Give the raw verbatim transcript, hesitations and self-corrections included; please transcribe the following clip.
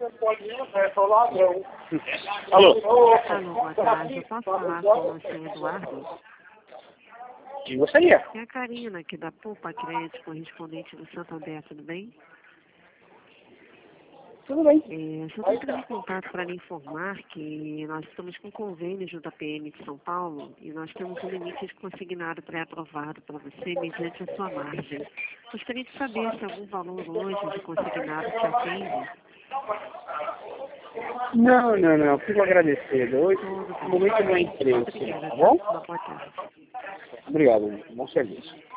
Alô? Alô, boa tarde. Eu posso falar com o senhor Eduardo? Quem gostaria? É a Karina, aqui da Poupa Crédito, correspondente do Santander, tudo bem? Tudo bem. É, só estou entrando em contato para lhe informar que nós estamos com convênio junto à P M de São Paulo e nós temos um limite de consignado pré-aprovado para você mediante a sua margem. Gostaria de saber se algum valor hoje de consignado te atende. Não, não, não. Fico agradecido. Hoje, Tudo no momento, não é bem. interesse, Obrigada, tá tá? bom? Uma boa tarde. Obrigado. Bom serviço.